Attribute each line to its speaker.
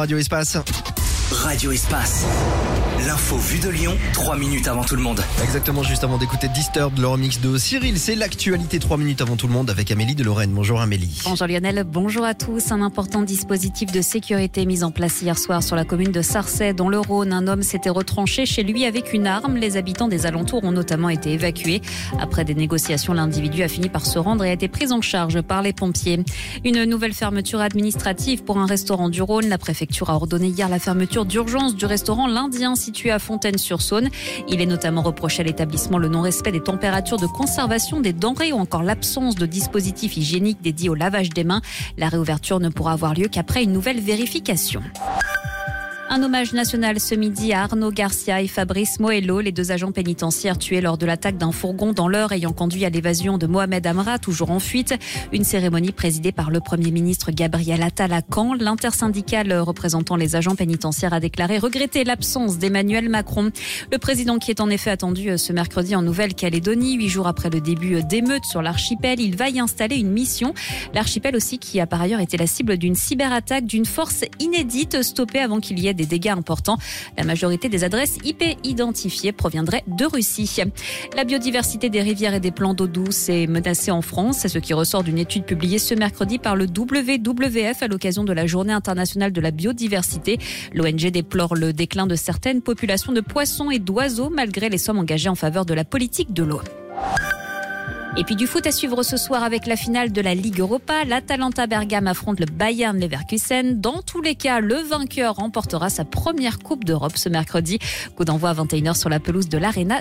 Speaker 1: Radio Espace.
Speaker 2: Radio Espace. L'info vue de Lyon, 3 minutes avant tout le monde.
Speaker 1: Exactement, juste avant d'écouter Disturbed, le remix de Cyril. C'est l'actualité 3 minutes avant tout le monde avec Amélie de Lorraine. Bonjour Amélie.
Speaker 3: Bonjour Lionel, bonjour à tous. Un important dispositif de sécurité mis en place hier soir sur la commune de Sarcey, dans le Rhône. Un homme s'était retranché chez lui avec une arme. Les habitants des alentours ont notamment été évacués. Après des négociations, l'individu a fini par se rendre et a été pris en charge par les pompiers. Une nouvelle fermeture administrative pour un restaurant du Rhône. La préfecture a ordonné hier la fermeture d'urgence du restaurant L'Indien situé à Fontaine-sur-Saône. Il est notamment reproché à l'établissement le non-respect des températures de conservation des denrées ou encore l'absence de dispositifs hygiéniques dédiés au lavage des mains. La réouverture ne pourra avoir lieu qu'après une nouvelle vérification. Un hommage national ce midi à Arnaud Garcia et Fabrice Moello, les deux agents pénitentiaires tués lors de l'attaque d'un fourgon dans l'Eure ayant conduit à l'évasion de Mohamed Amra, toujours en fuite. Une cérémonie présidée par le Premier ministre Gabriel Attal à Caen. L'intersyndicale représentant les agents pénitentiaires a déclaré regretter l'absence d'Emmanuel Macron. Le président qui est en effet attendu ce mercredi en Nouvelle-Calédonie, 8 jours après le début d'émeutes sur l'archipel. Il va y installer une mission. L'archipel aussi qui a par ailleurs été la cible d'une cyberattaque d'une force inédite stoppée avant qu'il y ait des dégâts importants. La majorité des adresses IP identifiées proviendraient de Russie. La biodiversité des rivières et des plans d'eau douce est menacée en France. C'est ce qui ressort d'une étude publiée ce mercredi par le WWF à l'occasion de la Journée internationale de la biodiversité. L'ONG déplore le déclin de certaines populations de poissons et d'oiseaux malgré les sommes engagées en faveur de la politique de l'eau. Et puis du foot à suivre ce soir avec la finale de la Ligue Europa. L'Atalanta Bergame affronte le Bayern Leverkusen. Dans tous les cas, le vainqueur remportera sa première Coupe d'Europe ce mercredi. Coup d'envoi à 21h sur la pelouse de l'Arena